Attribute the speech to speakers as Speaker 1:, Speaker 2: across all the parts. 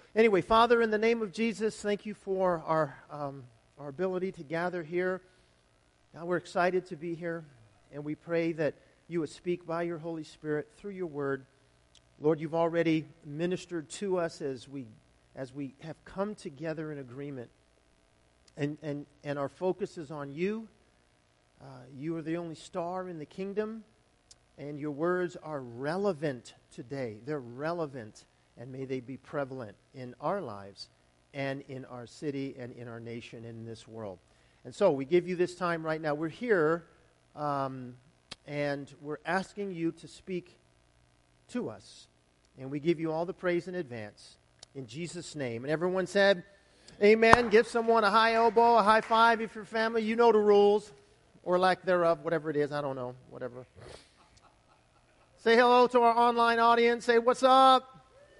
Speaker 1: Anyway, Father, in the name of Jesus, thank you for our ability to gather here. Now we're excited to be here, and we pray that you would speak by your Holy Spirit through your word. Lord, you've already ministered to us as we have come together in agreement. And our focus is on you. You are the only star in the kingdom, and your words are relevant today. They're relevant, and may they be prevalent in our lives and in our city and in our nation and in this world. And so we give you this time right now. We're here, and we're asking you to speak to us. And we give you all the praise in advance. In Jesus' name. And everyone said, amen. Give someone a high elbow, a high five if you're family. You know the rules, or lack thereof, whatever it is. I don't know, whatever. Say hello to our online audience. Say, what's up?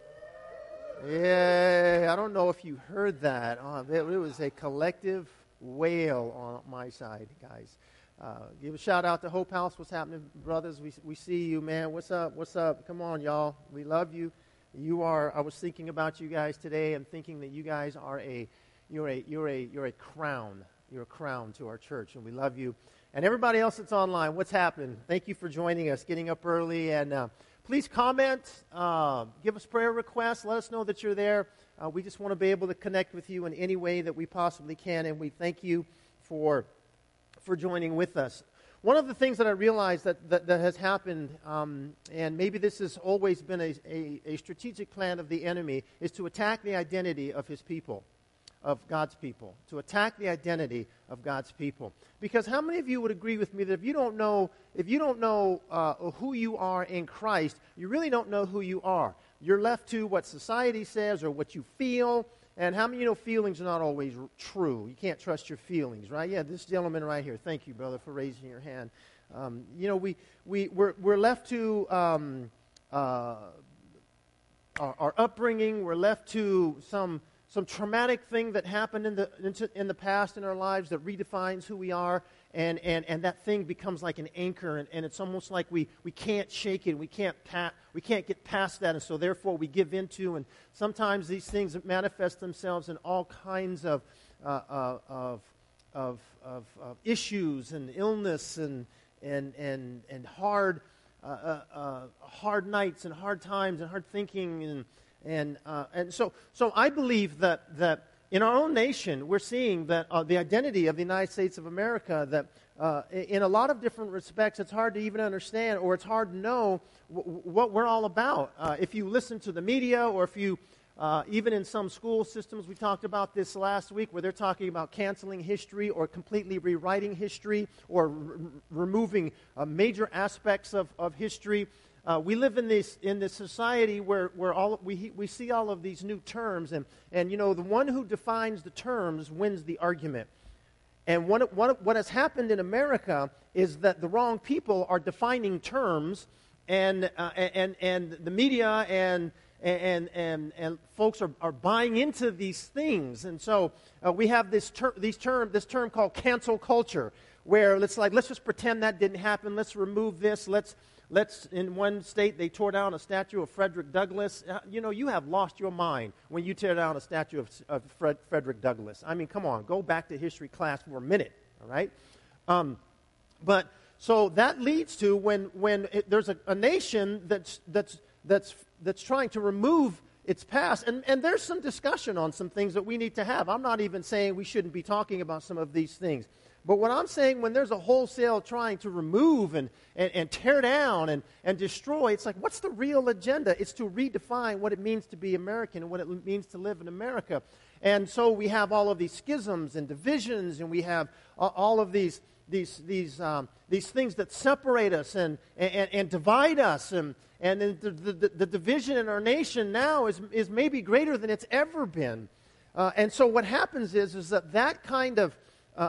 Speaker 1: Yeah, I don't know if you heard that. It was a collective wail on my side, guys. Give a shout out to Hope House. What's happening, brothers? We see you, man. What's up? What's up? Come on, y'all. We love you. I was thinking about you guys today and thinking that you guys are you're a crown. You're a crown to our church, and we love you. And everybody else that's online, what's happened? Thank you for joining us, getting up early, and please comment, give us prayer requests, let us know that you're there. We just want to be able to connect with you in any way that we possibly can, and we thank you for joining with us. One of the things that I realized that has happened, and maybe this has always been a strategic plan of the enemy, is to attack the identity of his people, of God's people, to attack the identity of God's people. Because how many of you would agree with me that if you don't know who you are in Christ, you really don't know who you are? You're left to what society says or what you feel. And how many of you know feelings are not always true? You can't trust your feelings, right? Yeah, this gentleman right here. Thank you, brother, for raising your hand. We're left to our upbringing. We're left to some traumatic thing that happened in the past in our lives that redefines who we are, and that thing becomes like an anchor, and it's almost like we can't shake it, we can't get past that, and so therefore we give into, and sometimes these things manifest themselves in all kinds of issues and illness and hard nights and hard times and hard thinking and so I believe that in our own nation, we're seeing that the identity of the United States of America, that in a lot of different respects, it's hard to even understand, or it's hard to know what we're all about. If you listen to the media, or if you, even in some school systems, we talked about this last week, where they're talking about canceling history, or completely rewriting history, or removing major aspects of history. We live in this society where we see all of these new terms, and the one who defines the terms wins the argument. And what has happened in America is that the wrong people are defining terms, and the media and folks are buying into these things, and so we have this term called cancel culture, where let's just pretend that didn't happen. Let's remove this. Let's in one state, they tore down a statue of Frederick Douglass. You have lost your mind when you tear down a statue of Frederick Douglass. I mean, come on, go back to history class for a minute, all right? But so that leads to when there's a nation that's trying to remove its past, and there's some discussion on some things that we need to have. I'm not even saying we shouldn't be talking about some of these things. But what I'm saying, when there's a wholesale trying to remove and tear down and destroy, it's like, what's the real agenda? It's to redefine what it means to be American and what it means to live in America. And so we have all of these schisms and divisions, and we have all of these things that separate us and divide us, and the division in our nation now is maybe greater than it's ever been. And so what happens is that kind of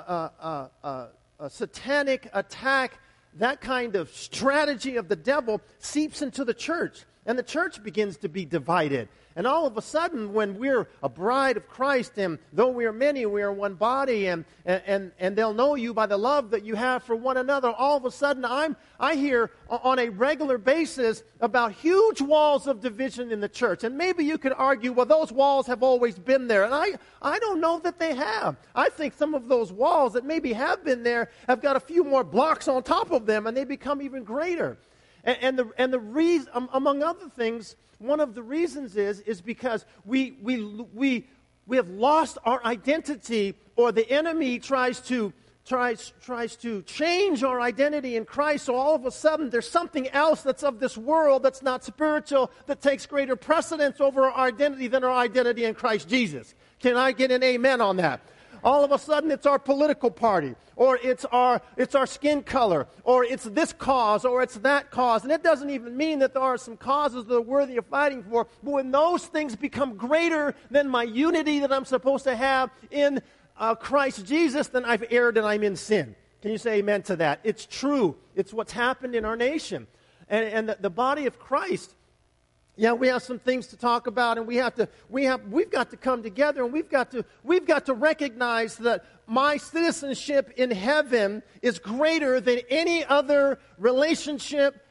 Speaker 1: a satanic attack, that kind of strategy of the devil seeps into the church. and the church begins to be divided. And all of a sudden, when we're a bride of Christ, and though we are many, we are one body, and they'll know you by the love that you have for one another, all of a sudden I hear on a regular basis about huge walls of division in the church. And maybe you could argue, well, those walls have always been there. And I don't know that they have. I think some of those walls that maybe have been there have got a few more blocks on top of them, and they become even greater. And the reason, among other things, one of the reasons is because we have lost our identity, or the enemy tries to change our identity in Christ. So all of a sudden, there's something else that's of this world that's not spiritual that takes greater precedence over our identity than our identity in Christ Jesus. Can I get an amen on that? All of a sudden, it's our political party, or it's our skin color, or it's this cause, or it's that cause. And it doesn't even mean that there are some causes that are worthy of fighting for. But when those things become greater than my unity that I'm supposed to have in Christ Jesus, then I've erred and I'm in sin. Can you say amen to that? It's true. It's what's happened in our nation. And the body of Christ, yeah, we have some things to talk about, and we've got to come together, and we've got to recognize that my citizenship in heaven is greater than any other relationship,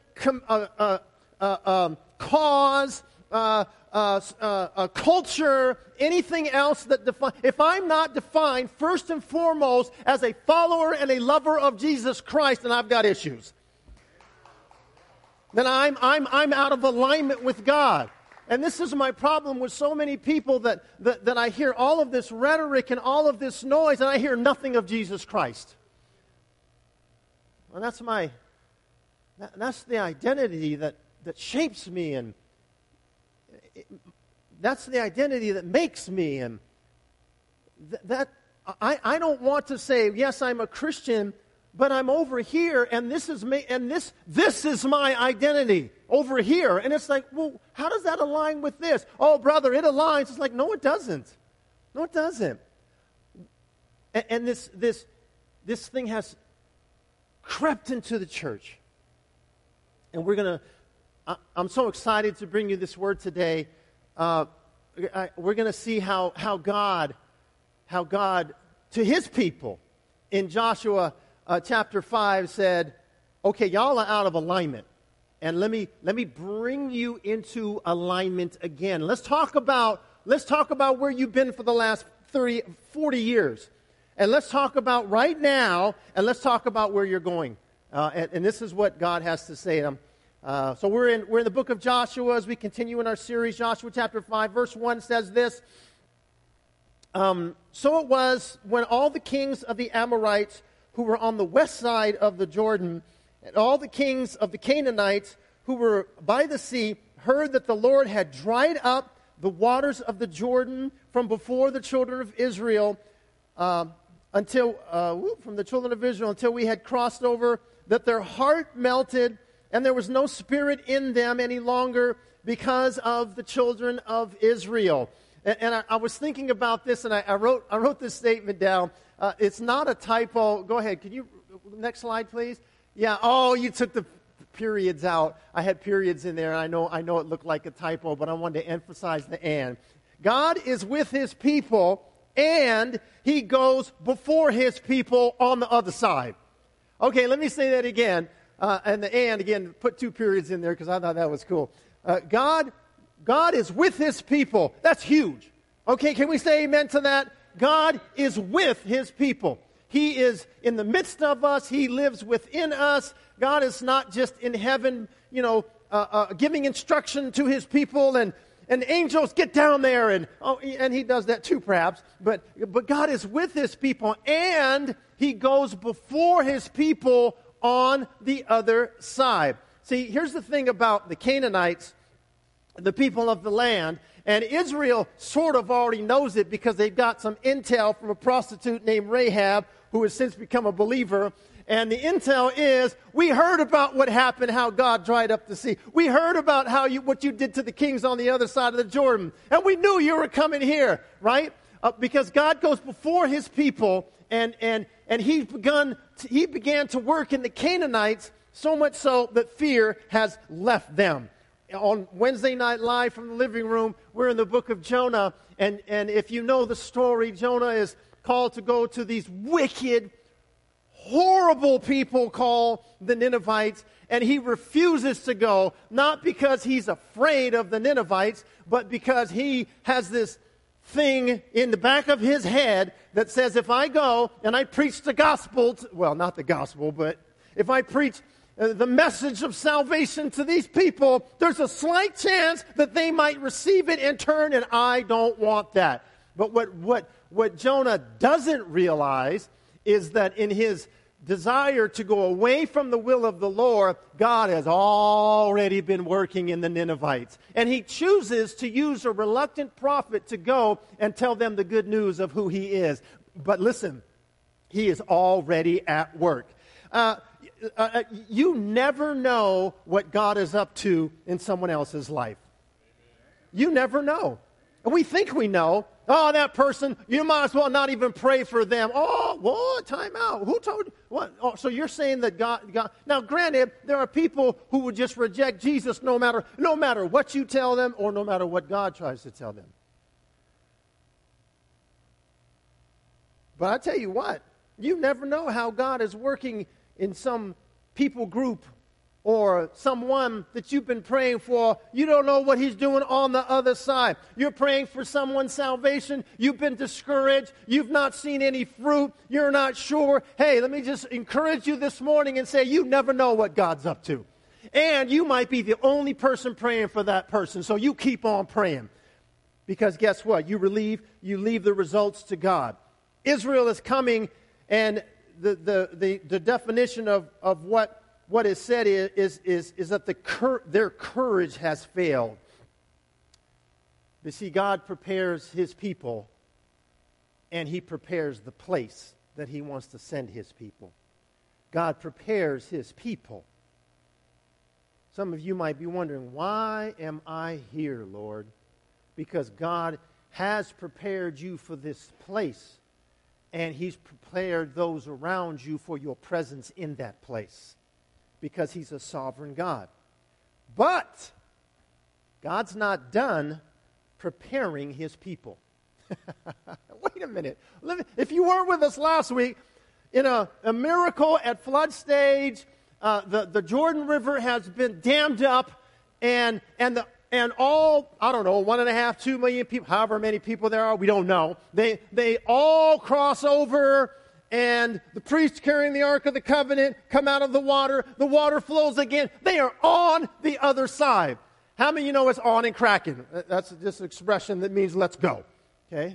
Speaker 1: cause, culture, anything else that defines. If I'm not defined first and foremost as a follower and a lover of Jesus Christ, then I've got issues. Then I'm out of alignment with God. And this is my problem with so many people that I hear all of this rhetoric and all of this noise, and I hear nothing of Jesus Christ. Well, that's the identity that shapes me, and that's the identity that makes me. And I don't want to say, yes, I'm a Christian, but I'm over here, and this is me, and this is my identity over here. And it's like, well, how does that align with this? Oh, brother, it aligns. It's like, no, it doesn't. No, it doesn't. And this thing has crept into the church. And I'm so excited to bring you this word today. We're going to see how God, to His people, in Joshua chapter 5 said, okay, y'all are out of alignment, and let me bring you into alignment again. Let's talk about where you've been for the last 30, 40 years, and let's talk about right now, and let's talk about where you're going. And this is what God has to say. So we're in the book of Joshua as we continue in our series. Joshua chapter 5, verse 1 says this. So it was when all the kings of the Amorites who were on the west side of the Jordan, and all the kings of the Canaanites who were by the sea, heard that the Lord had dried up the waters of the Jordan from before the children of Israel, until we had crossed over, that their heart melted, and there was no spirit in them any longer because of the children of Israel. And I was thinking about this, and I wrote this statement down. It's not a typo. Go ahead. Can you, next slide, please? Yeah. Oh, you took the periods out. I had periods in there. I know it looked like a typo, but I wanted to emphasize the and. God is with His people, and He goes before His people on the other side. Okay, let me say that again. And again, put two periods in there because I thought that was cool. God is with His people. That's huge. Okay, can we say amen to that? God is with His people. He is in the midst of us. He lives within us. God is not just in heaven, giving instruction to His people and angels get down there and He does that too perhaps. But God is with His people, and He goes before His people on the other side. See, here's the thing about the Canaanites, the people of the land, and Israel sort of already knows it because they've got some intel from a prostitute named Rahab who has since become a believer. And the intel is, we heard about what happened, how God dried up the sea. We heard about what you did to the kings on the other side of the Jordan. And we knew you were coming here, right? Because God goes before His people, and He began to work in the Canaanites, so much so that fear has left them. on Wednesday Night Live from the living room, we're in the book of Jonah, and if you know the story, Jonah is called to go to these wicked, horrible people called the Ninevites, and he refuses to go, not because he's afraid of the Ninevites, but because he has this thing in the back of his head that says, if I go and I preach the gospel, well, not the gospel, but if I preach the message of salvation to these people, there's a slight chance that they might receive it in turn, and I don't want that. But what Jonah doesn't realize is that in his desire to go away from the will of the Lord, God has already been working in the Ninevites. And he chooses to use a reluctant prophet to go and tell them the good news of who he is. But listen, he is already at work. You never know what God is up to in someone else's life. You never know. And we think we know. Oh, that person, you might as well not even pray for them. Oh, what? Time out. Who told you? What? Oh, so you're saying that God... Now, granted, there are people who would just reject Jesus no matter what you tell them or no matter what God tries to tell them. But I tell you what, you never know how God is working in some people group or someone that you've been praying for. You don't know what he's doing on the other side. You're praying for someone's salvation. You've been discouraged. You've not seen any fruit. You're not sure. Hey, let me just encourage you this morning and say you never know what God's up to. And you might be the only person praying for that person. So you keep on praying. Because guess what? You leave the results to God. Israel is coming, and the definition of what is said is that their courage has failed. You see, God prepares his people, and he prepares the place that he wants to send his people. God prepares his people. Some of you might be wondering, why am I here, Lord? Because God has prepared you for this place, and he's prepared those around you for your presence in that place, because he's a sovereign God. But God's not done preparing his people. Wait a minute. If you weren't with us last week, in a miracle at flood stage, the Jordan River has been dammed up, and all, I don't know, 1.5, 2 million people, however many people there are, we don't know. They all cross over, and the priests carrying the Ark of the Covenant come out of the water flows again. They are on the other side. How many of you know it's on and cracking? That's just an expression that means let's go. Okay?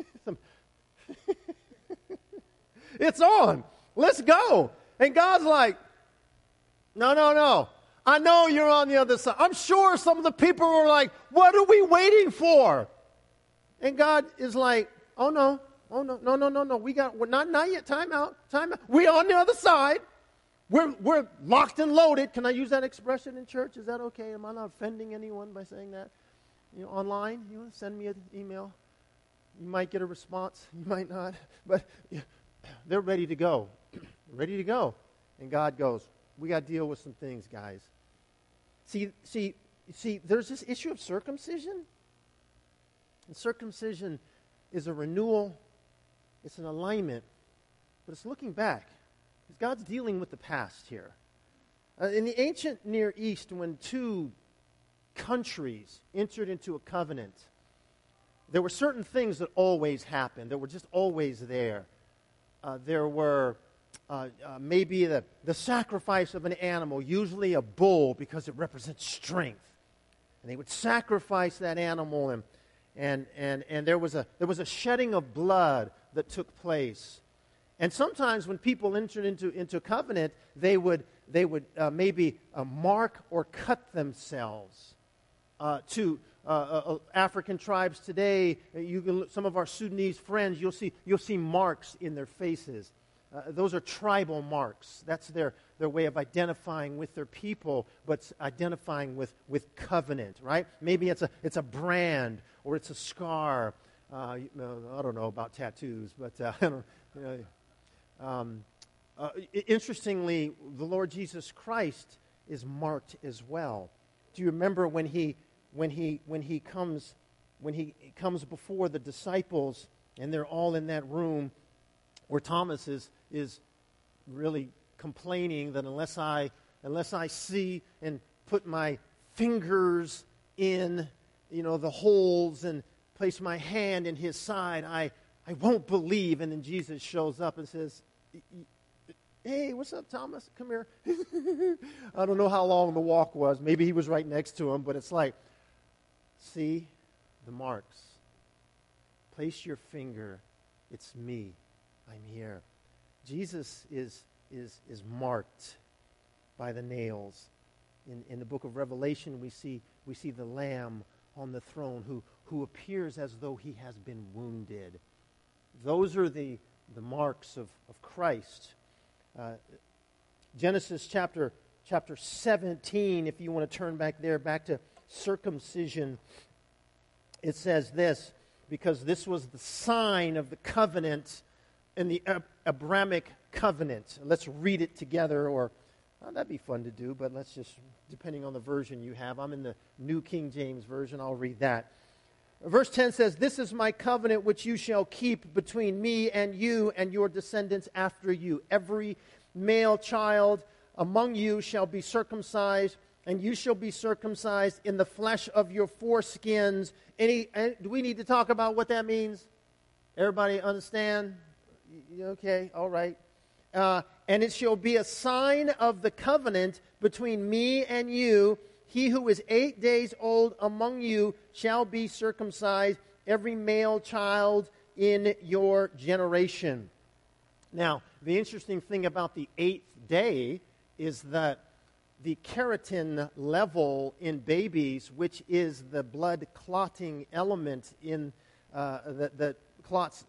Speaker 1: It's on. Let's go. And God's like, no. I know you're on the other side. I'm sure some of the people were like, what are we waiting for? And God is like, oh no. We're not yet. Time out. We're on the other side. We're locked and loaded. Can I use that expression in church? Is that okay? Am I not offending anyone by saying that? Online, you want to send me an email? You might get a response. You might not. But they're ready to go. Ready to go. And God goes, we got to deal with some things, guys. See, there's this issue of circumcision. And circumcision is a renewal. It's an alignment. But it's looking back. God's dealing with the past here. In the ancient Near East, when two countries entered into a covenant, there were certain things that always happened, that were just always there. There were maybe the sacrifice of an animal, usually a bull, because it represents strength. And they would sacrifice that animal, and there was a shedding of blood that took place. And sometimes when people entered into covenant, they would maybe mark or cut themselves. To African tribes today, some of our Sudanese friends, you'll see marks in their faces. Those are tribal marks. That's their way of identifying with their people, but identifying with covenant, right? Maybe it's a brand or it's a scar. I don't know about tattoos, but interestingly, the Lord Jesus Christ is marked as well. Do you remember when he comes before the disciples and they're all in that room where Thomas is really complaining that unless I see and put my fingers in, the holes and place my hand in his side, I won't believe. And then Jesus shows up and says, hey, what's up, Thomas? Come here. I don't know how long the walk was. Maybe he was right next to him, but it's like, see the marks. Place your finger. It's me. I'm here. Jesus is marked by the nails. In the book of Revelation, we see the Lamb on the throne who appears as though he has been wounded. Those are the marks of Christ. Genesis chapter 17, if you want to turn back there, back to circumcision, it says this, because this was the sign of the covenant in the Abrahamic covenant. Let's read it together, or that'd be fun to do, but let's just, depending on the version you have. I'm in the New King James Version. I'll read that. Verse 10 says, "This is my covenant which you shall keep between me and you and your descendants after you. Every male child among you shall be circumcised, and you shall be circumcised in the flesh of your foreskins." Do we need to talk about what that means? Everybody understand? Okay, all right. "And it shall be a sign of the covenant between me and you. He who is 8 days old among you shall be circumcised, every male child in your generation." Now, the interesting thing about the 8th day is that the keratin level in babies, which is the blood clotting element in that clots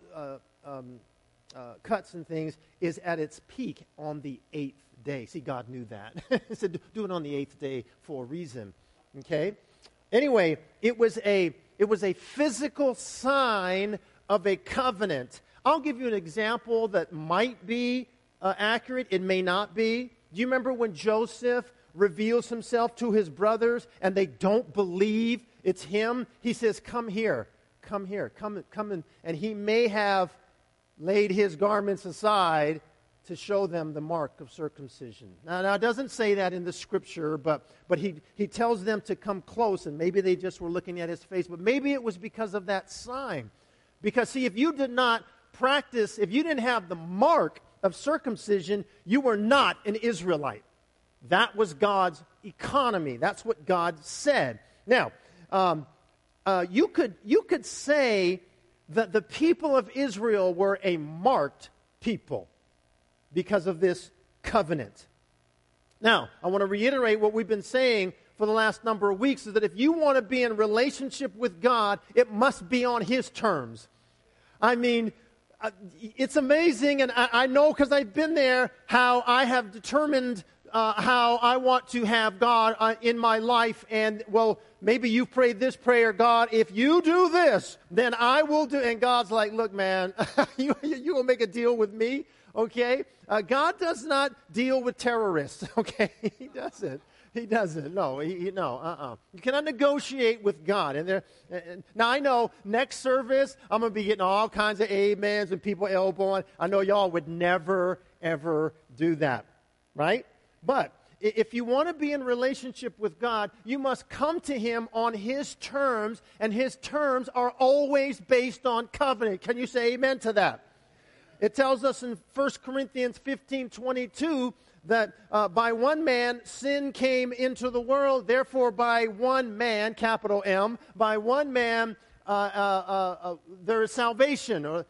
Speaker 1: cuts and things, is at its peak on the 8th day. See, God knew that. He said, do it on the 8th day for a reason. Okay? Anyway, it was a physical sign of a covenant. I'll give you an example that might be accurate. It may not be. Do you remember when Joseph reveals himself to his brothers and they don't believe it's him? He says, come here, come in. And he may have laid his garments aside to show them the mark of circumcision. Now it doesn't say that in the scripture, but he tells them to come close, and maybe they just were looking at his face, but maybe it was because of that sign. Because, see, if you did not practice, if you didn't have the mark of circumcision, you were not an Israelite. That was God's economy. That's what God said. Now, you could say that the people of Israel were a marked people because of this covenant. Now, I want to reiterate what we've been saying for the last number of weeks, is that if you want to be in relationship with God, it must be on His terms. I mean, it's amazing, and I know because I've been there, how I have determined how I want to have God in my life. And, well, maybe you've prayed this prayer, God, if you do this, then I will do. And God's like, look, man, you will make a deal with me, okay? God does not deal with terrorists, okay? He doesn't. He doesn't. No, no. You cannot negotiate with God. Now, I know next service, I'm going to be getting all kinds of amens and people elbowing. I know y'all would never, ever do that, right? But if you want to be in relationship with God, you must come to Him on His terms, and His terms are always based on covenant. Can you say amen to that? It tells us in 1 Corinthians 15:22 that by one man sin came into the world, therefore by one man, capital M, by one man there is salvation.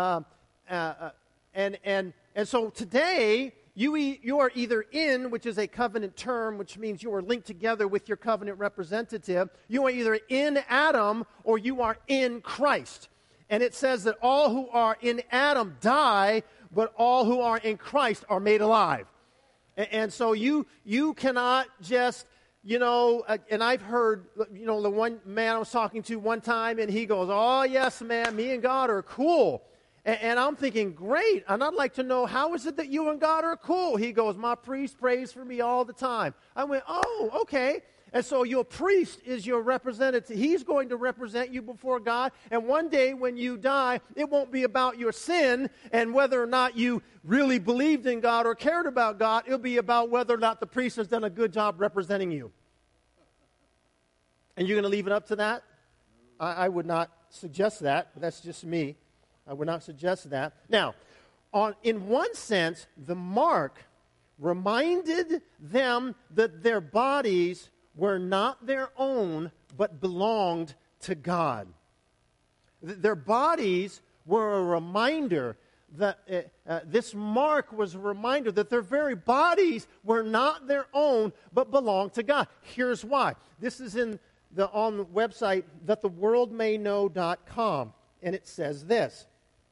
Speaker 1: And so today, you are either in, which is a covenant term, which means you are linked together with your covenant representative. You are either in Adam or you are in Christ. And it says that all who are in Adam die, but all who are in Christ are made alive. And so you cannot just, and I've heard, the one man I was talking to one time, and he goes, oh, yes, man, me and God are cool. And I'm thinking, great, and I'd like to know, how is it that you and God are cool? He goes, my priest prays for me all the time. I went, oh, okay. And so your priest is your representative. He's going to represent you before God. And one day when you die, it won't be about your sin and whether or not you really believed in God or cared about God. It'll be about whether or not the priest has done a good job representing you. And you're going to leave it up to that? I would not suggest that, but that's just me. I would not suggest that. Now, in one sense, the mark reminded them that their bodies were not their own, but belonged to God. Their bodies were a reminder that this mark was a reminder that their very bodies were not their own, but belonged to God. Here's why. This is on the website thattheworldmayknow.com, and it says this.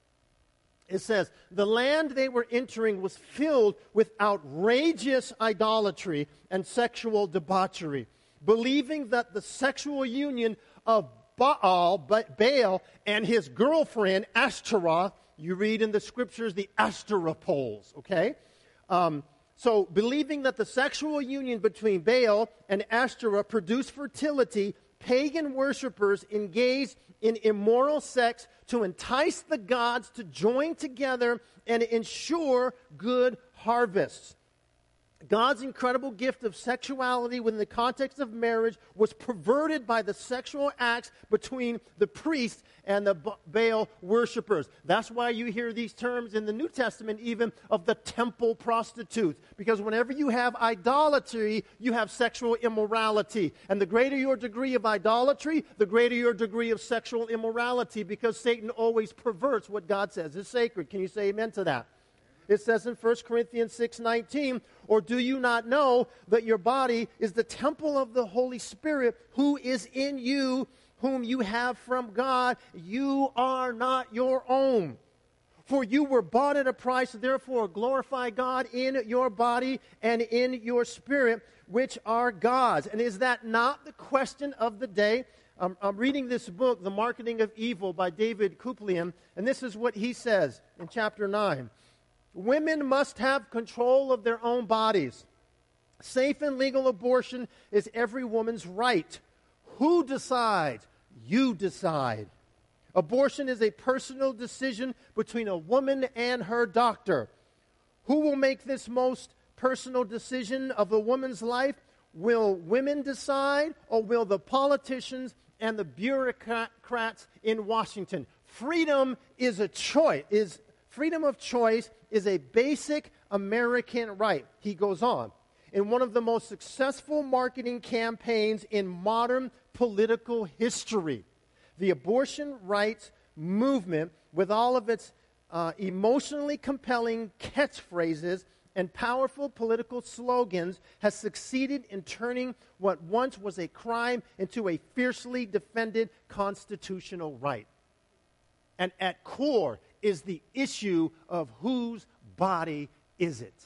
Speaker 1: It says, the land they were entering was filled with outrageous idolatry and sexual debauchery, believing that the sexual union of Baal, and his girlfriend, Ashtaroth, you read in the scriptures, the Ashtaropoles, okay? So believing that the sexual union between Baal and Ashtaroth produced fertility, pagan worshipers engaged in immoral sex to entice the gods to join together and ensure good harvests. God's incredible gift of sexuality within the context of marriage was perverted by the sexual acts between the priest and the Baal worshipers. That's why you hear these terms in the New Testament even of the temple prostitutes. Because whenever you have idolatry, you have sexual immorality. And the greater your degree of idolatry, the greater your degree of sexual immorality, because Satan always perverts what God says is sacred. Can you say amen to that? It says in 1 Corinthians 6:19, or do you not know that your body is the temple of the Holy Spirit who is in you, whom you have from God? You are not your own. For you were bought at a price, therefore glorify God in your body and in your spirit, which are God's. And is that not the question of the day? I'm reading this book, The Marketing of Evil, by David Kupelian, and this is what he says in chapter 9. Women must have control of their own bodies. Safe and legal abortion is every woman's right. Who decides? You decide. Abortion is a personal decision between a woman and her doctor. Who will make this most personal decision of a woman's life? Will women decide, or will the politicians and the bureaucrats in Washington? Freedom is a choice. Freedom of choice is a basic American right. He goes on. In one of the most successful marketing campaigns in modern political history, the abortion rights movement, with all of its emotionally compelling catchphrases and powerful political slogans, has succeeded in turning what once was a crime into a fiercely defended constitutional right. And at core is the issue of whose body is it?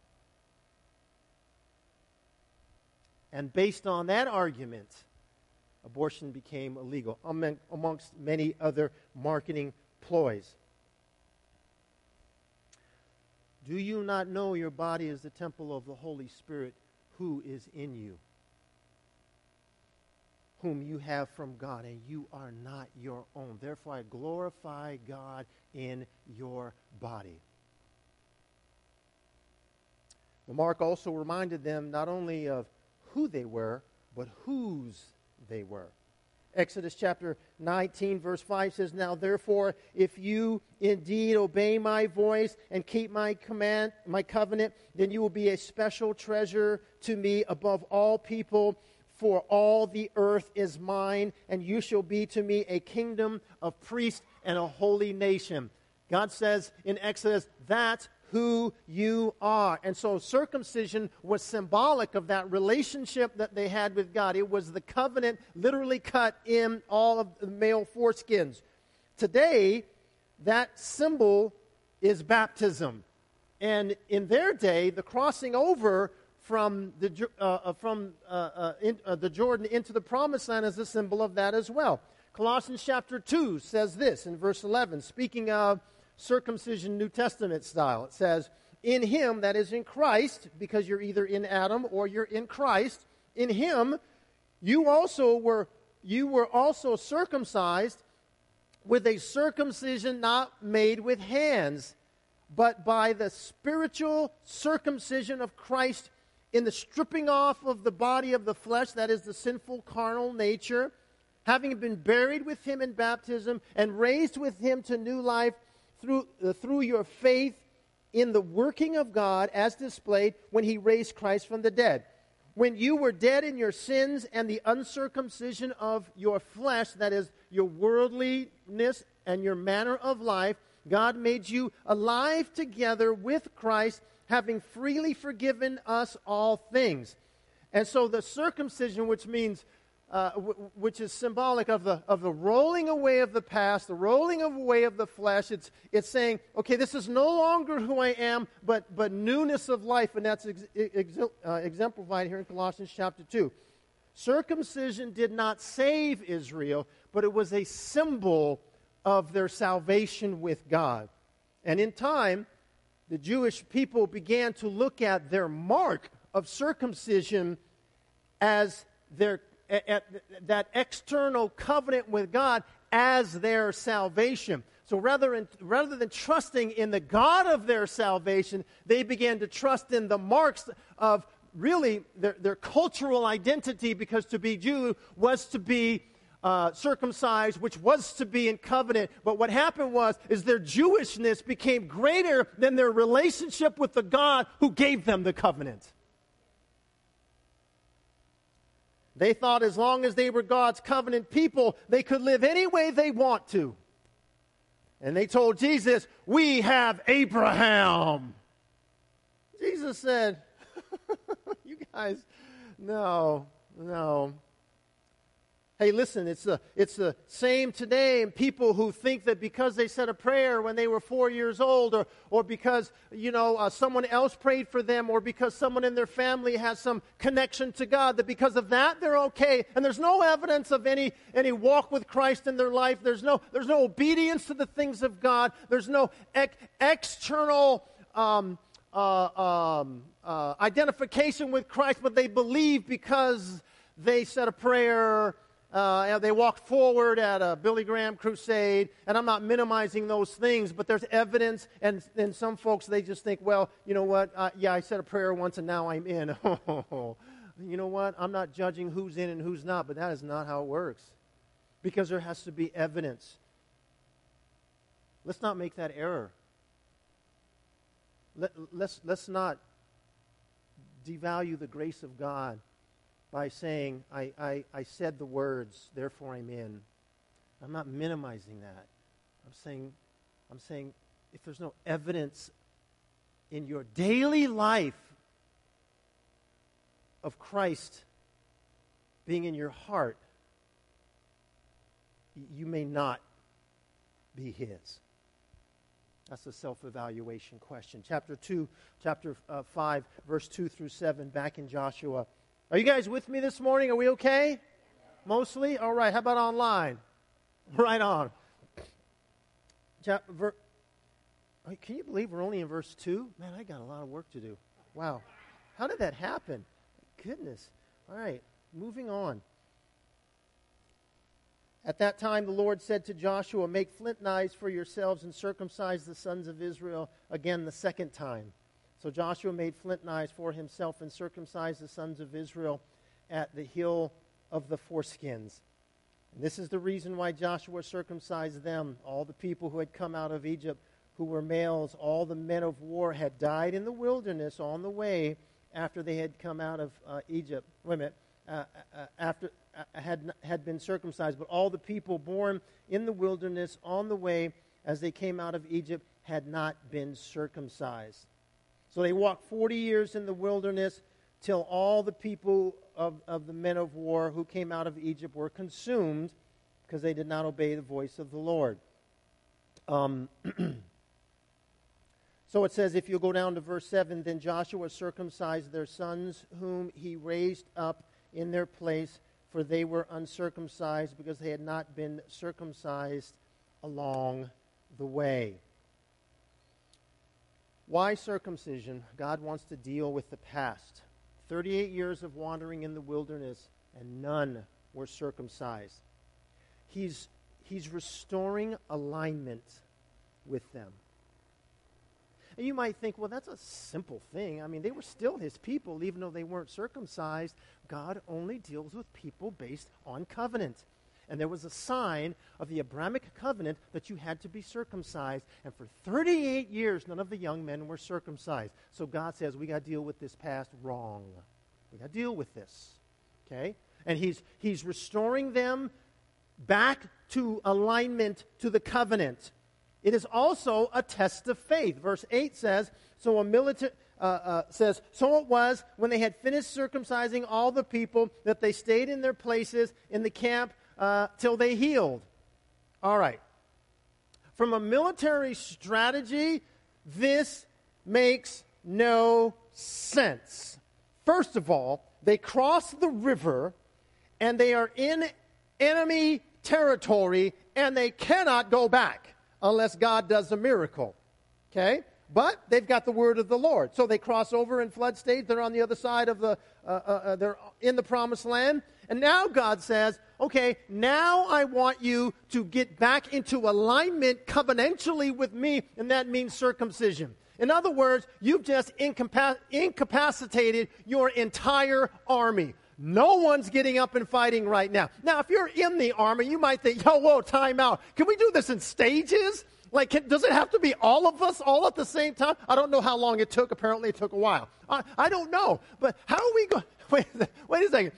Speaker 1: And based on that argument, abortion became illegal, amongst many other marketing ploys. Do you not know your body is the temple of the Holy Spirit who is in you, whom you have from God, and you are not your own? Therefore, I glorify God in your body. The mark also reminded them not only of who they were, but whose they were. Exodus chapter 19, verse 5 says, now therefore, if you indeed obey my voice and keep my covenant, then you will be a special treasure to me above all people, for all the earth is mine, and you shall be to me a kingdom of priests and a holy nation. God says in Exodus, that's who you are. And so circumcision was symbolic of that relationship that they had with God. It was the covenant literally cut in all of the male foreskins. Today, that symbol is baptism. And in their day, the crossing over from the Jordan into the Promised Land is a symbol of that as well. Colossians chapter 2 says this in verse 11, speaking of circumcision New Testament style. It says, in him, that is in Christ, because you're either in Adam or you're in Christ, in him You were also circumcised with a circumcision not made with hands, but by the spiritual circumcision of Christ in the stripping off of the body of the flesh, that is the sinful carnal nature, having been buried with him in baptism and raised with him to new life through your faith in the working of God as displayed when he raised Christ from the dead. When you were dead in your sins and the uncircumcision of your flesh, that is your worldliness and your manner of life, God made you alive together with Christ, having freely forgiven us all things. And so the circumcision, which means, which is symbolic of the rolling away of the past, the rolling away of the flesh, it's saying, okay, this is no longer who I am, but newness of life, and that's exemplified here in Colossians chapter 2. Circumcision did not save Israel, but it was a symbol of their salvation with God. And in time, the Jewish people began to look at their mark of circumcision as that external covenant with God as their salvation. So rather than trusting in the God of their salvation, they began to trust in the marks of really their cultural identity, because to be Jew was to be circumcised, which was to be in covenant. But what happened is their Jewishness became greater than their relationship with the God who gave them the covenant. They thought as long as they were God's covenant people, they could live any way they want to. And they told Jesus, we have Abraham. Jesus said, you guys, no. Hey, listen, it's the same today. And people who think that because they said a prayer when they were 4 years old, or because, someone else prayed for them, or because someone in their family has some connection to God, that because of that, they're okay. And there's no evidence of any walk with Christ in their life. There's no obedience to the things of God. There's no external identification with Christ, but they believe because they said a prayer. They walked forward at a Billy Graham crusade, and I'm not minimizing those things, but there's evidence, and some folks, they just think, well, you know what, I said a prayer once and now I'm in. You know what, I'm not judging who's in and who's not, but that is not how it works, because there has to be evidence. Let's not make that error. Let's not devalue the grace of God by saying, I said the words, therefore I'm in. I'm not minimizing that. I'm saying if there's no evidence in your daily life of Christ being in your heart, you may not be His. That's a self-evaluation question. Chapter 5, verse 2 through 7, back in Joshua. Are you guys with me this morning? Are we okay? Mostly? All right. How about online? Right on. Can you believe we're only in verse 2? Man, I got a lot of work to do. Wow. How did that happen? Goodness. All right. Moving on. At that time, the Lord said to Joshua, make flint knives for yourselves and circumcise the sons of Israel again the second time. So Joshua made flint knives for himself and circumcised the sons of Israel at the hill of the foreskins. And this is the reason why Joshua circumcised them. All the people who had come out of Egypt, who were males, all the men of war had died in the wilderness on the way after they had come out of Egypt. Wait a minute. After had been circumcised, but all the people born in the wilderness on the way as they came out of Egypt had not been circumcised. So they walked 40 years in the wilderness till all the people of the men of war who came out of Egypt were consumed because they did not obey the voice of the Lord. So it says, if you go down to verse 7, then Joshua circumcised their sons whom he raised up in their place, for they were uncircumcised because they had not been circumcised along the way. Why circumcision? God wants to deal with the past. 38 years of wandering in the wilderness and none were circumcised. He's restoring alignment with them. And you might think, well, that's a simple thing. I mean, they were still his people, even though they weren't circumcised. God only deals with people based on covenant. And there was a sign of the Abrahamic covenant that you had to be circumcised. And for 38 years, none of the young men were circumcised. So God says, we got to deal with this past wrong. We got to deal with this. Okay? And he's restoring them back to alignment to the covenant. It is also a test of faith. Verse 8 says, so it was when they had finished circumcising all the people that they stayed in their places in the camp till they healed. All right. From a military strategy, this makes no sense. First of all, they cross the river and they are in enemy territory and they cannot go back unless God does a miracle. Okay? But they've got the word of the Lord. So they cross over in flood stage. They're on the other side of they're in the promised land. And now God says, okay, now I want you to get back into alignment covenantally with me, and that means circumcision. In other words, you've just incapacitated your entire army. No one's getting up and fighting right now. Now, if you're in the army, you might think, whoa, time out. Can we do this in stages? Like, does it have to be all of us all at the same time? I don't know how long it took. Apparently, it took a while. I don't know. But how are we going? Wait a second.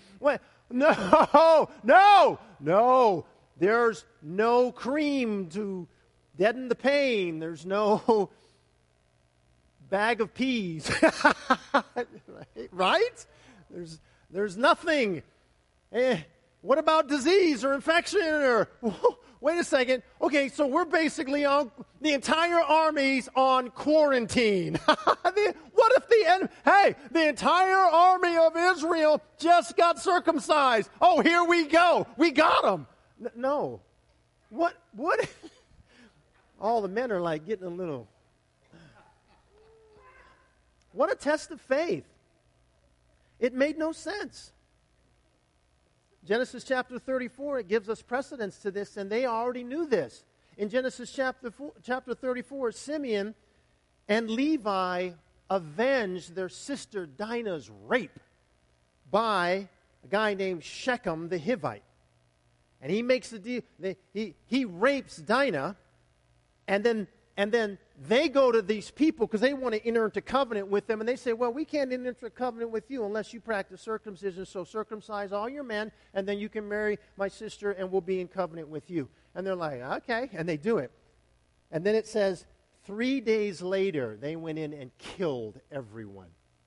Speaker 1: No. There's no cream to deaden the pain. There's no bag of peas. Right? There's nothing. What about disease or infection or... Wait a second. Okay, so we're basically on, the entire army's on quarantine. What if the entire army of Israel just got circumcised? Oh, here we go. We got them. No. What? All the men are like getting a little... What a test of faith. It made no sense. Genesis chapter 34, it gives us precedence to this, and they already knew this. In Genesis chapter 34, Simeon and Levi avenged their sister Dinah's rape by a guy named Shechem the Hivite. And he makes the deal. He rapes Dinah, and then they go to these people because they want to enter into covenant with them. And they say, well, we can't enter into a covenant with you unless you practice circumcision. So circumcise all your men, and then you can marry my sister, and we'll be in covenant with you. And they're like, okay. And they do it. And then it says, 3 days later, they went in and killed everyone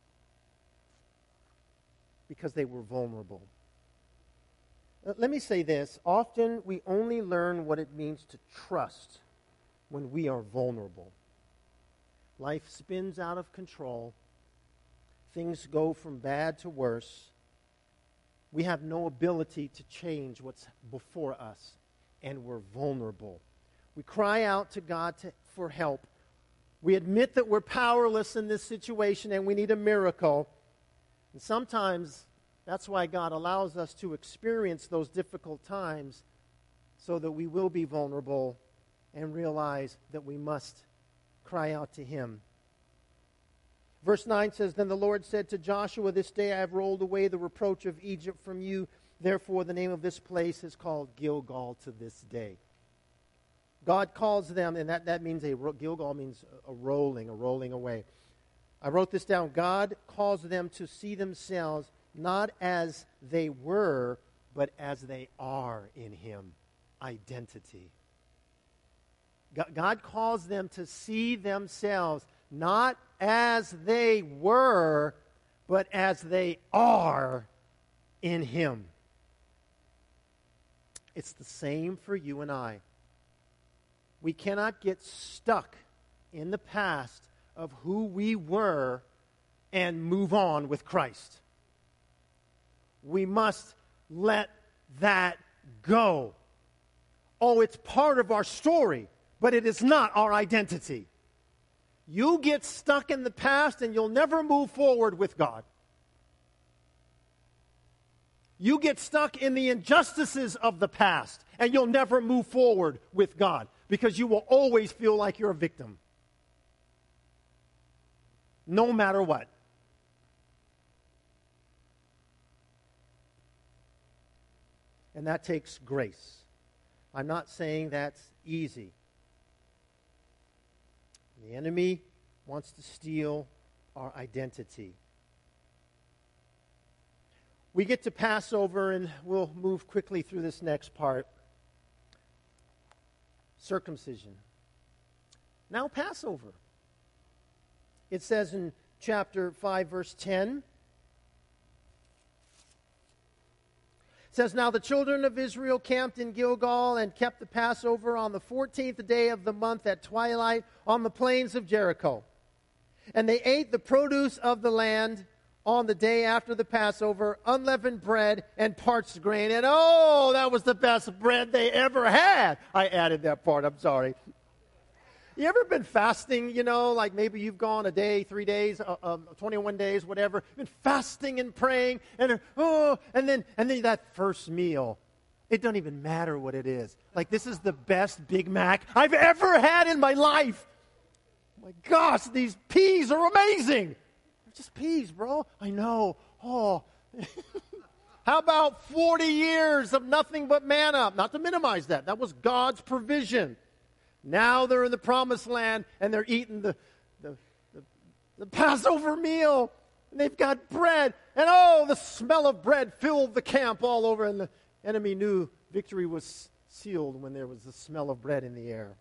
Speaker 1: because they were vulnerable. Let me say this. Often we only learn what it means to trust when we are vulnerable. Life spins out of control. Things go from bad to worse. We have no ability to change what's before us, and we're vulnerable. We cry out to God for help. We admit that we're powerless in this situation and we need a miracle. And sometimes that's why God allows us to experience those difficult times so that we will be vulnerable and realize that we must cry out to Him. Verse 9 says, Then the Lord said to Joshua, This day I have rolled away the reproach of Egypt from you. Therefore the name of this place is called Gilgal to this day. God calls them, and that means Gilgal means a rolling away. I wrote this down. God calls them to see themselves not as they were, but as they are in Him. Identity. God calls them to see themselves not as they were, but as they are in Him. It's the same for you and I. We cannot get stuck in the past of who we were and move on with Christ. We must let that go. Oh, it's part of our story, but it is not our identity. You get stuck in the past and you'll never move forward with God. You get stuck in the injustices of the past, and you'll never move forward with God because you will always feel like you're a victim, no matter what. And that takes grace. I'm not saying that's easy. The enemy wants to steal our identity. We get to Passover, and we'll move quickly through this next part. Circumcision. Now Passover. It says in chapter 5, verse 10, it says, "Now the children of Israel camped in Gilgal and kept the Passover on the 14th day of the month at twilight on the plains of Jericho. And they ate the produce of the land on the day after the Passover, unleavened bread and parched grain." And oh, that was the best bread they ever had. I added that part, I'm sorry. You ever been fasting, like maybe you've gone a day, 3 days, 21 days, whatever, been fasting and praying, and then that first meal, it don't even matter what it is. Like, this is the best Big Mac I've ever had in my life. My gosh, these peas are amazing. They're just peas, bro. I know. Oh. How about 40 years of nothing but manna? Not to minimize that. That was God's provision. Now they're in the promised land, and they're eating the Passover meal. And they've got bread. And oh, the smell of bread filled the camp all over. And the enemy knew victory was sealed when there was the smell of bread in the air.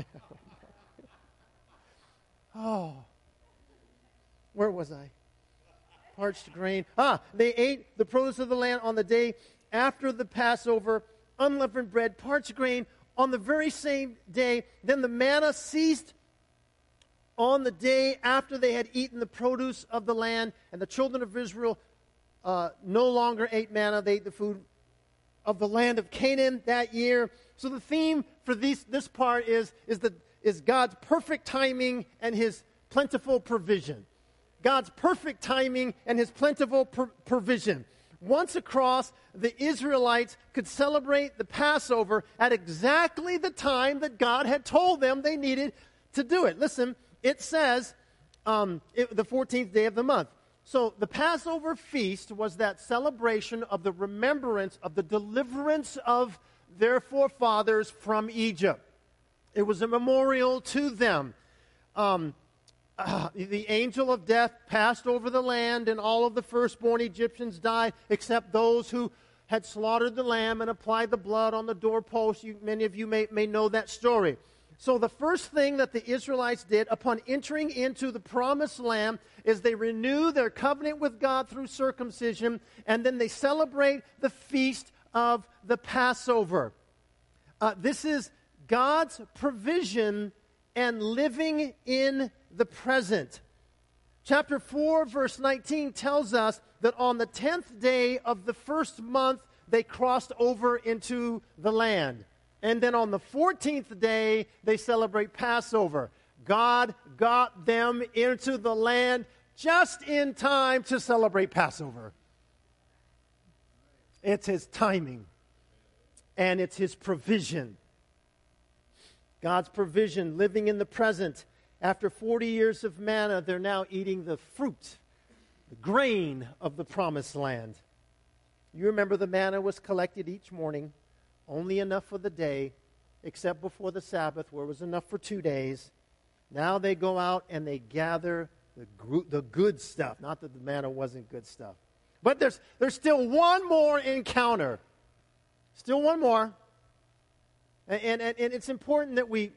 Speaker 1: Oh, where was I? Parched grain. They ate the produce of the land on the day after the Passover, unleavened bread, parched grain. On the very same day, then the manna ceased on the day after they had eaten the produce of the land, and the children of Israel no longer ate manna. They ate the food of the land of Canaan that year. So the theme for this part is God's perfect timing and His plentiful provision. God's perfect timing and His plentiful provision. Once across, the Israelites could celebrate the Passover at exactly the time that God had told them they needed to do it. Listen, it says the 14th day of the month. So the Passover feast was that celebration of the remembrance of the deliverance of their forefathers from Egypt. It was a memorial to them. The angel of death passed over the land, and all of the firstborn Egyptians died, except those who had slaughtered the lamb and applied the blood on the doorpost. Many of you may know that story. So the first thing that the Israelites did upon entering into the promised land is they renew their covenant with God through circumcision, and then they celebrate the feast of the Passover. This is God's provision and living in the present. Chapter 4, verse 19 tells us that on the 10th day of the first month, they crossed over into the land. And then on the 14th day, they celebrate Passover. God got them into the land just in time to celebrate Passover. It's His timing, and it's His provision. God's provision, living in the present. After 40 years of manna, they're now eating the fruit, the grain of the promised land. You remember the manna was collected each morning, only enough for the day, except before the Sabbath, where it was enough for 2 days. Now they go out and they gather the good stuff. Not that the manna wasn't good stuff. But there's still one more encounter. Still one more. And it's important that we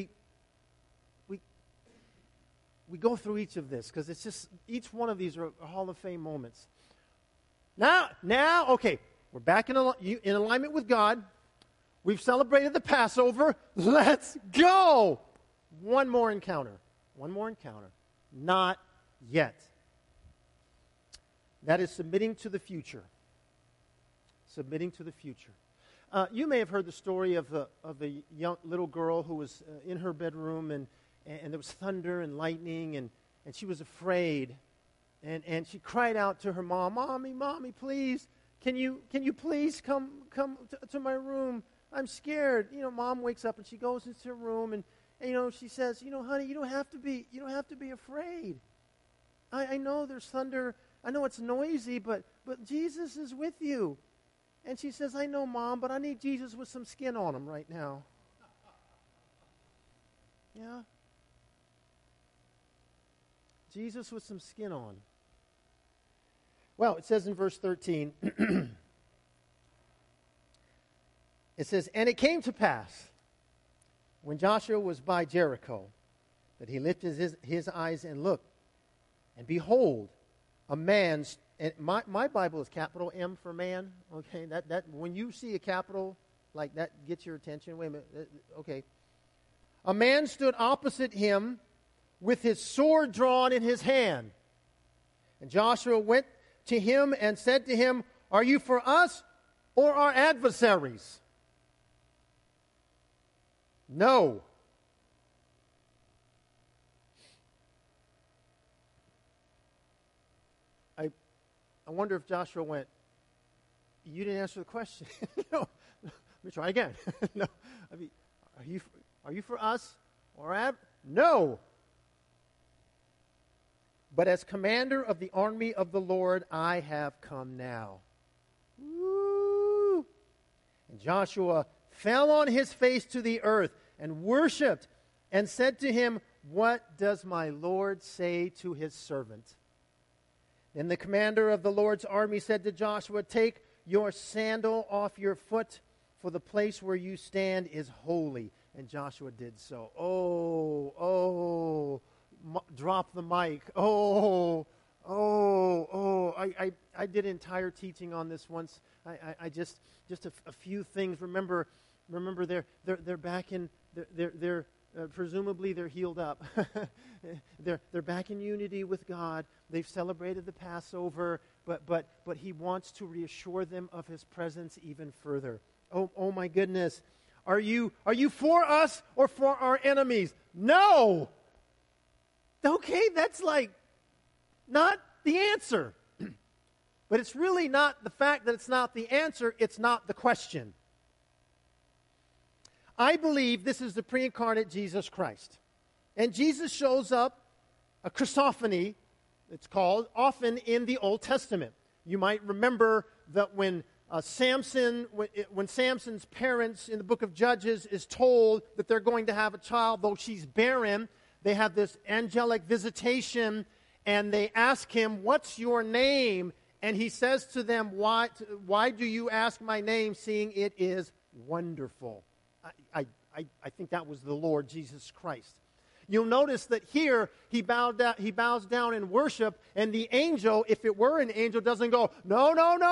Speaker 1: go through each of this, because it's just, each one of these are Hall of Fame moments. Now, okay, we're back in alignment with God. We've celebrated the Passover. Let's go. One more encounter. Not yet. That is submitting to the future. Submitting to the future. You may have heard the story of a young little girl who was in her bedroom, and there was thunder and lightning, and she was afraid. And she cried out to her mom, Mommy, please, can you please come to my room? I'm scared. Mom wakes up and she goes into her room and she says, honey, you don't have to be afraid. I know there's thunder. I know it's noisy, but Jesus is with you. And she says, I know, Mom, but I need Jesus with some skin on him right now. Yeah? Jesus with some skin on. Well, it says in verse 13, it says, and it came to pass, when Joshua was by Jericho, that he lifted his eyes and looked, and behold, a man, and my Bible is capital M for man, okay? That when you see a capital, like that gets your attention. Wait a minute, okay. A man stood opposite him with his sword drawn in his hand. And Joshua went to him and said to him, are you for us or our adversaries? No. I wonder if Joshua went, you didn't answer the question. No. Let me try again. No. I mean, are you for us or No. But as commander of the army of the Lord, I have come now. Woo! And Joshua fell on his face to the earth and worshipped and said to him, what does my Lord say to his servant? Then the commander of the Lord's army said to Joshua, take your sandal off your foot, for the place where you stand is holy. And Joshua did so. Drop the mic. I did an entire teaching on this once. I just a few things. Remember they're back in. They're presumably they're healed up. They're back in unity with God. They've celebrated the Passover, but He wants to reassure them of His presence even further. Oh my goodness. Are you for us or for our enemies? No. Okay, that's like not the answer. But it's really not the fact that it's not the answer, it's not the question. I believe this is the pre-incarnate Jesus Christ. And Jesus shows up, a Christophany, it's called, often in the Old Testament. You might remember that when Samson's parents in the book of Judges is told that they're going to have a child, though she's barren, they have this angelic visitation, and they ask him, what's your name? And he says to them, why do you ask my name, seeing it is wonderful? I think that was the Lord Jesus Christ. You'll notice that here he bows down in worship, and the angel, if it were an angel, doesn't go, no,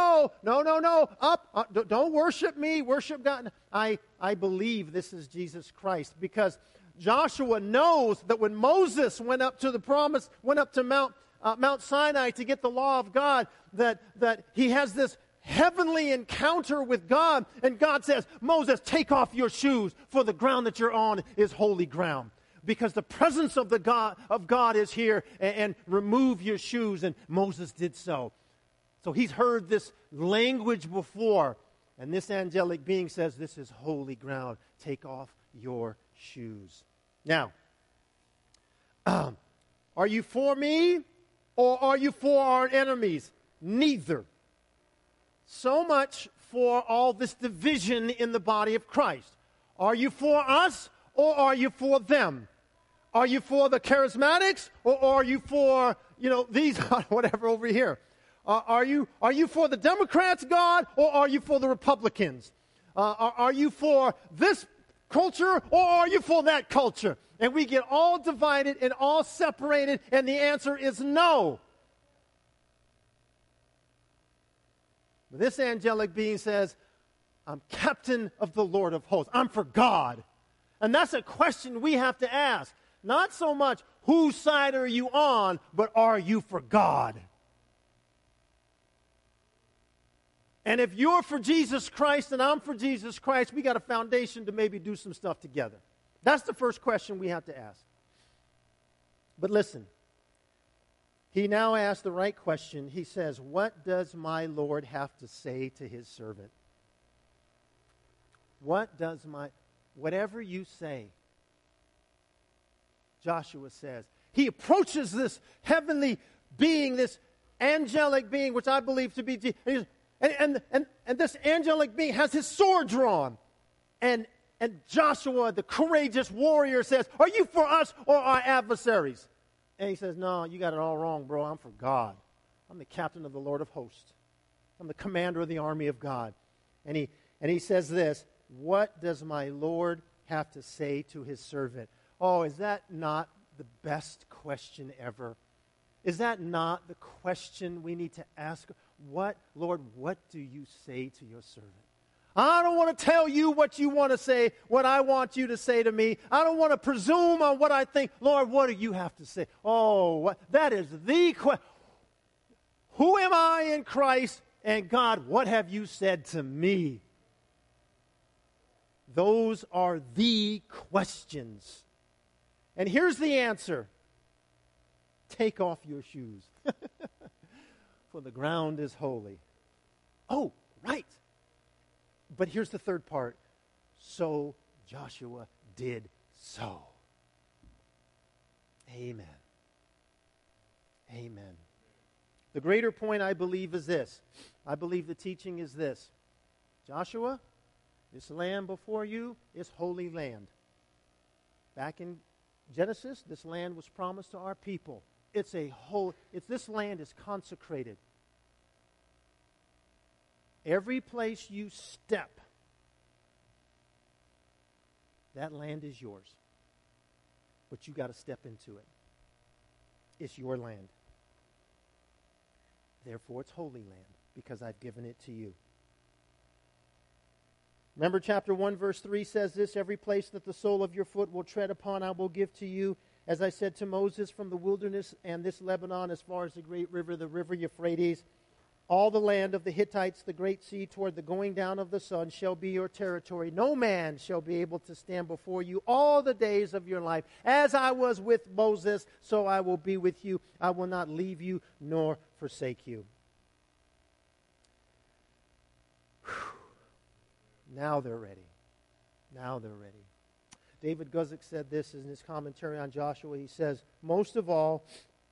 Speaker 1: up, don't worship me, worship God. I believe this is Jesus Christ, because Joshua knows that when Moses went up to Mount Sinai to get the law of God, that he has this heavenly encounter with God, and God says, Moses, take off your shoes, for the ground that you're on is holy ground. Because the presence of God is here, and remove your shoes. And Moses did so. So he's heard this language before. And this angelic being says, this is holy ground. Take off your shoes. Now, are you for me or are you for our enemies? Neither. So much for all this division in the body of Christ. Are you for us or are you for them? Are you for the charismatics or are you for, these, whatever over here? Are you for the Democrats, God, or are you for the Republicans? Are you for this culture or are you for that culture? And we get all divided and all separated, and the answer is no. This angelic being says, I'm captain of the Lord of hosts. I'm for God. And that's a question we have to ask. Not so much whose side are you on, but are you for God? And if you're for Jesus Christ and I'm for Jesus Christ, we got a foundation to maybe do some stuff together. That's the first question we have to ask. But listen, he now asks the right question. He says, what does my Lord have to say to his servant? Whatever you say, Joshua says. He approaches this heavenly being, this angelic being, which I believe to be Jesus. And this angelic being has his sword drawn. And Joshua, the courageous warrior, says, are you for us or our adversaries? And he says, no, you got it all wrong, bro. I'm for God. I'm the captain of the Lord of hosts. I'm the commander of the army of God. And he says this, what does my Lord have to say to his servant? Oh, is that not the best question ever? Is that not the question we need to ask? Lord, what do you say to your servant? I don't want to tell you what you want to say, what I want you to say to me. I don't want to presume on what I think. Lord, what do you have to say? Oh, that is the question. Who am I in Christ? And God, what have you said to me? Those are the questions. And here's the answer. Take off your shoes, for the ground is holy. Oh, right. But here's the third part. So Joshua did so. Amen. Amen. The greater point, I believe, is this. I believe the teaching is this. Joshua, this land before you is holy land. Back in Genesis, this land was promised to our people. This land is consecrated. Every place you step, that land is yours. But you got to step into it. It's your land. Therefore, it's holy land, because I've given it to you. Remember chapter 1, verse 3 says this, every place that the sole of your foot will tread upon, I will give to you. As I said to Moses, from the wilderness and this Lebanon as far as the great river, the river Euphrates, all the land of the Hittites, the great sea, toward the going down of the sun, shall be your territory. No man shall be able to stand before you all the days of your life. As I was with Moses, so I will be with you. I will not leave you nor forsake you. Whew. Now they're ready. Now they're ready. David Guzik said this in his commentary on Joshua. He says, most of all,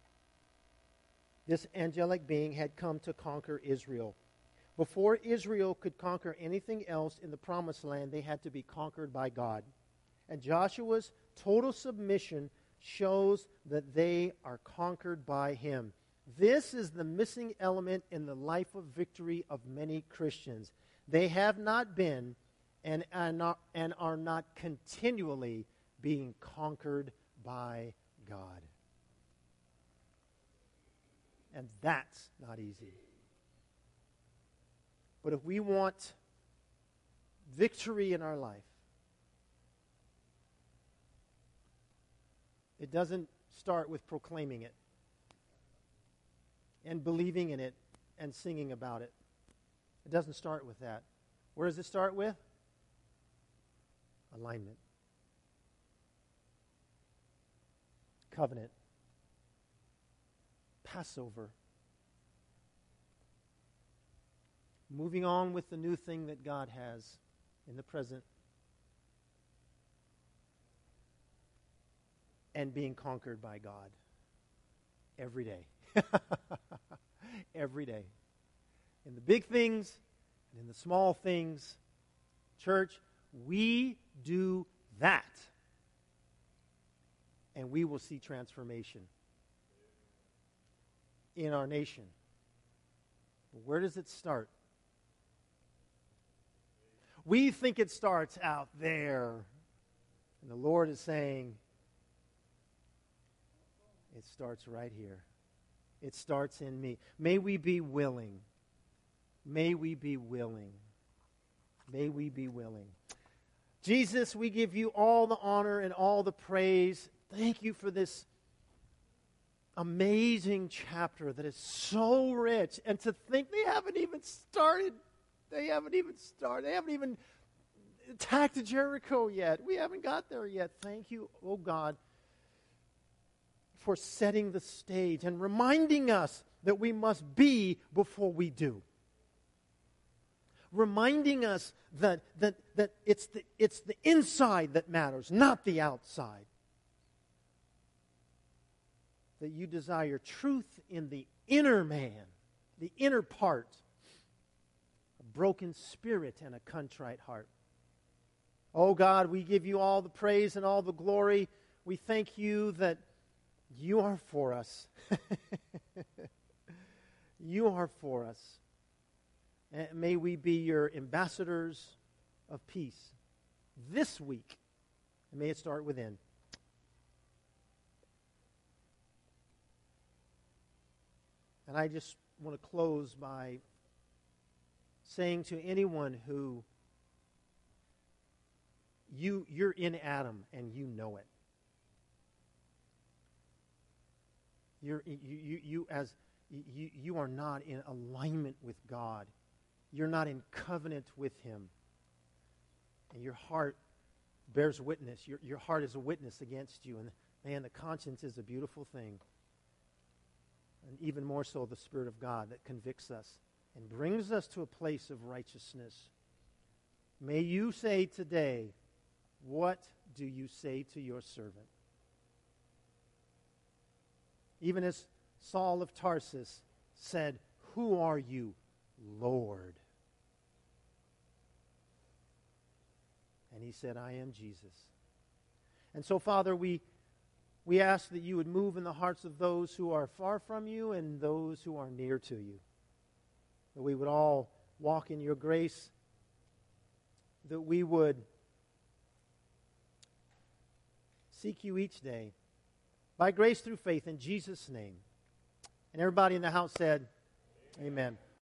Speaker 1: this angelic being had come to conquer Israel. Before Israel could conquer anything else in the promised land, they had to be conquered by God. And Joshua's total submission shows that they are conquered by him. This is the missing element in the life of victory of many Christians. They have not been and are not continually being conquered by God. And that's not easy. But if we want victory in our life, it doesn't start with proclaiming it and believing in it and singing about it. It doesn't start with that. Where does it start with? Alignment. Covenant. Passover. Moving on with the new thing that God has in the present. And being conquered by God. Every day. Every day. In the big things and in the small things. Church, we do that. And we will see transformation in our nation. Where does it start? We think it starts out there. And the Lord is saying, it starts right here. It starts in me. May we be willing. May we be willing. May we be willing. Jesus, we give you all the honor and all the praise. Thank you for this amazing chapter that is so rich. And to think they haven't even started. They haven't even attacked Jericho yet. We haven't got there yet. Thank you, oh God, for setting the stage and reminding us that we must be before we do. Reminding us that it's the inside that matters, not the outside. That you desire truth in the inner man, the inner part, a broken spirit and a contrite heart. Oh God, we give you all the praise and all the glory. We thank you that you are for us. You are for us. And may we be your ambassadors of peace this week. And may it start within. And I just want to close by saying to anyone who you're in Adam and you know it. You are not in alignment with God. You're not in covenant with Him. And your heart bears witness. Your heart is a witness against you. And man, the conscience is a beautiful thing. And even more so, the Spirit of God that convicts us and brings us to a place of righteousness. May you say today, what do you say to your servant? Even as Saul of Tarsus said, who are you, Lord? And he said, I am Jesus. And so, Father, we ask that you would move in the hearts of those who are far from you and those who are near to you. That we would all walk in your grace. That we would seek you each day. By grace through faith in Jesus' name. And everybody in the house said, Amen.